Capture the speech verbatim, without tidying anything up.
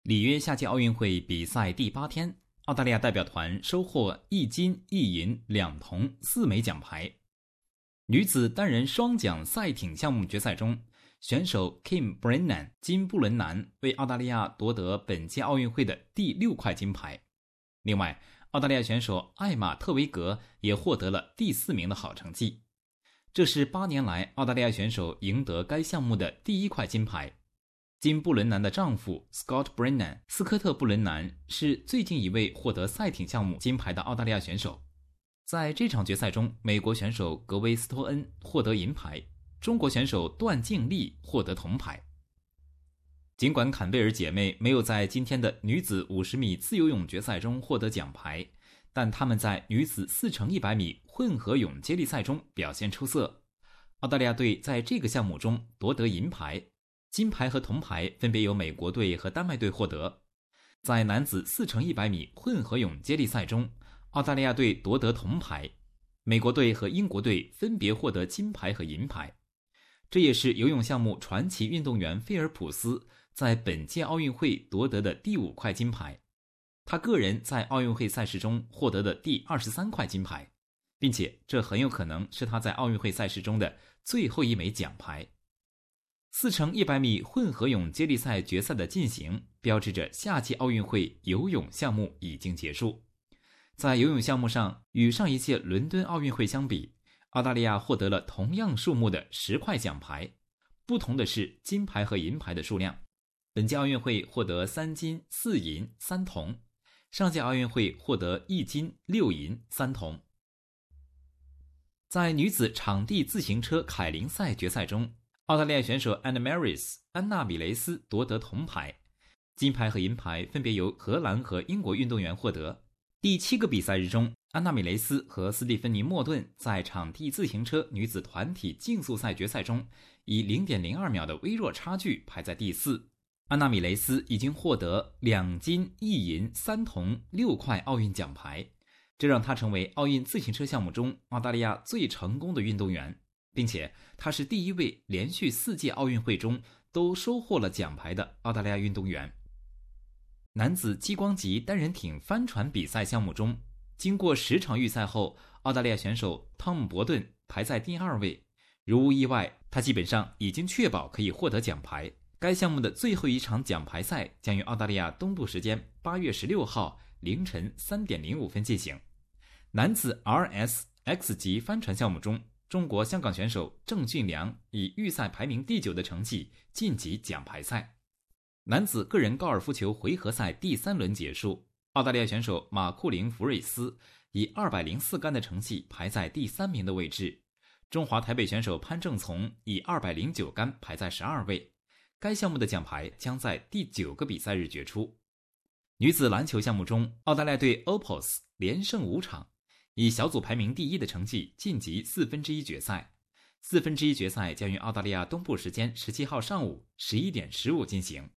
里约夏季奥运会比赛第八天，澳大利亚代表团收获一金一银两铜四枚奖牌。女子单人双桨赛艇项目决赛中，选手 Kim Brennan 金布伦南为澳大利亚夺得本届奥运会的第六块金牌。另外，澳大利亚选手艾玛特维格也获得了第四名的好成绩。这是八年来澳大利亚选手赢得该项目的第一块金牌。金布伦南的丈夫 Scott Brennan 斯科特·布伦南是最近一位获得赛艇项目金牌的澳大利亚选手。在这场决赛中，美国选手格威斯托恩获得银牌，中国选手段静丽获得铜牌。尽管坎贝尔姐妹没有在今天的女子五十米自由泳决赛中获得奖牌，但她们在女子四乘一百米混合泳接力赛中表现出色。澳大利亚队在这个项目中夺得银牌，金牌和铜牌分别由美国队和丹麦队获得。在男子四乘一百米混合泳接力赛中，澳大利亚队夺得铜牌，美国队和英国队分别获得金牌和银牌。这也是游泳项目传奇运动员菲尔普斯在本届奥运会夺得的第五块金牌，他个人在奥运会赛事中获得的第二十三块金牌，并且这很有可能是他在奥运会赛事中的最后一枚奖牌。四乘一百米混合泳接力赛决赛的进行，标志着夏季奥运会游泳项目已经结束。在游泳项目上，与上一届伦敦奥运会相比，澳大利亚获得了同样数目的十块奖牌，不同的是金牌和银牌的数量。本届奥运会获得三金四银三铜，上届奥运会获得一金六银三铜。在女子场地自行车凯林赛决赛中，澳大利亚选手 Anna Maris 安娜米雷斯夺得铜牌，金牌和银牌分别由荷兰和英国运动员获得。第七个比赛日中，安娜米雷斯和斯蒂芬妮莫顿在场地自行车女子团体竞速赛决赛中以 零点零二秒的微弱差距排在第四。安娜米雷斯已经获得两金一银三铜六块奥运奖牌，这让她成为奥运自行车项目中澳大利亚最成功的运动员，并且她是第一位连续四届奥运会中都收获了奖牌的澳大利亚运动员。男子激光级单人艇帆船比赛项目中，经过十场预赛后，澳大利亚选手汤姆·伯顿排在第二位。如无意外，他基本上已经确保可以获得奖牌。该项目的最后一场奖牌赛将于澳大利亚东部时间八月十六号凌晨三点零五分进行。男子 R S X 级帆船项目中，中国香港选手郑俊良以预赛排名第九的成绩晋级奖牌赛。男子个人高尔夫球回合赛第三轮结束，澳大利亚选手马库林·福瑞斯以二百零四杆的成绩排在第三名的位置，中华台北选手潘正从以二百零九杆排在十二位。该项目的奖牌将在第九个比赛日决出。女子篮球项目中，澳大利亚队 O P O S 连胜五场，以小组排名第一的成绩晋级四分之一决赛。四分之一决赛将于澳大利亚东部时间十七号上午十一点十五进行。